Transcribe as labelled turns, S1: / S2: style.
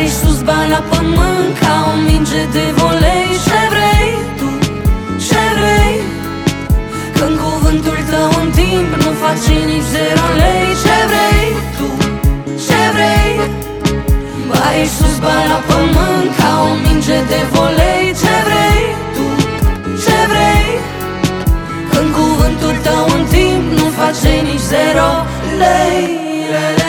S1: Bai sus, bani la pământ, ca o minge de volei. Ce vrei tu, ce vrei? Când cuvântul tău în timp nu face nici zero lei. Ce vrei tu, ce vrei? Bai sus, bani la pământ, ca o minge de volei. Ce vrei tu, ce vrei? Când cuvântul tău în timp nu face nici zero lei.